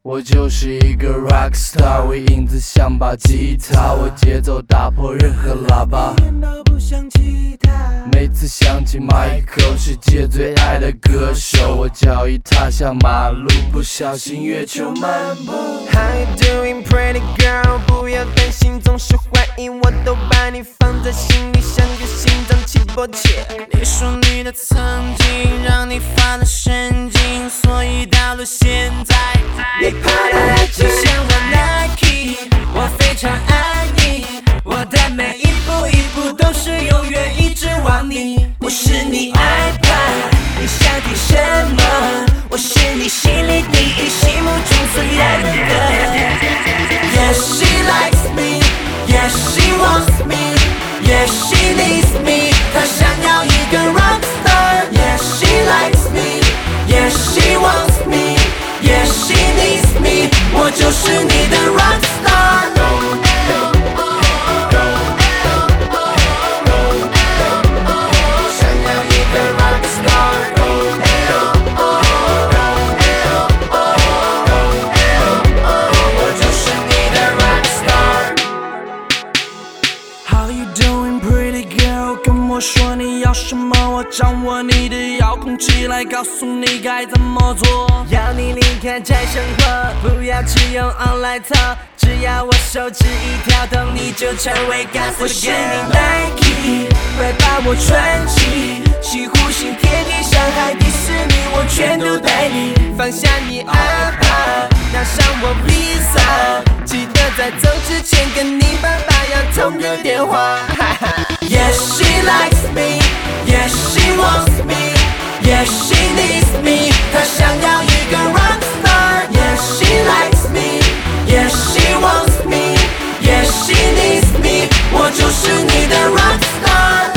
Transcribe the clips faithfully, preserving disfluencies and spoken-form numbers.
我就是一个 rockstar， 我影子像把吉他，我节奏打破任何喇叭。每次想起 Michael， 世界最爱的歌手，我脚一踏下马路，不小心月球漫步。 How you doing, pretty girl？ 不要担心，总是怀疑，我都把你放在心里，像个心脏起搏器。你说你的曾经让你发了神经，所以到了现在，你怕的爱情像我 Nike， 我非常爱你，我的每一步一步都是永远一直往你。我是你 iPad， 你想听什么？我是你心里第一，心目中最爱的歌。Yes, she likes me. Yes, she wants me. Yes, she needs me. 她想要一个 rockstar. Yes, she likes me. Yes, she wants me. Yes, she needs me. 我就是你的 rockstar.我说你要什么，我掌握你的遥控器来告诉你该怎么做。要你离开宅生活，不要只用 online talk， 只要我手指一跳动，你就成为 gossip girl。 我是你 Nike， 快把我穿起，西湖新天地上海迪士尼，我全都带你。放下你 iPad， 拿上我 Visa， 记得在走之前跟你爸爸要通个电话。Yes, she likes me. Yes, she wants me. Yes, she needs me. 她想要一个 rockstar. Yes, she likes me. Yes, she wants me. Yes, she needs me. 我就是你的 rockstar.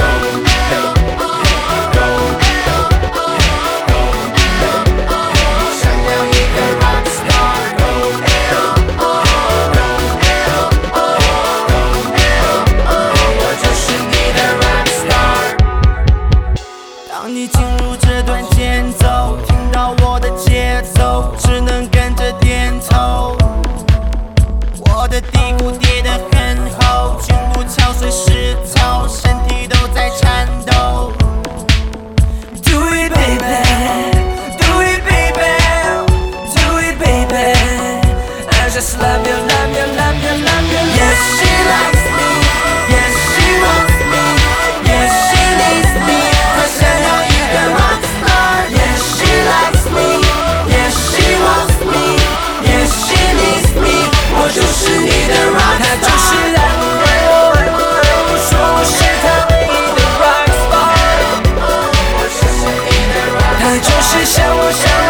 当你进入这段间奏，听到我的节奏，只能跟着点头。我的底裤叠得很厚，胸部敲碎石头，身体都在颤抖。Do it baby, do it baby, do it baby. I just love you, love you, love you, love you. Yes, she likes me. Yes, she wants me. Yes, she needs me. 她想要一个 rockstar. Yes, she likes me. Yes, she wants me. Yes, she needs me. 我就是你的 rockstar. 她就是爱我爱我爱我爱我，说我是她唯一的 rockstar. 她就是像我像我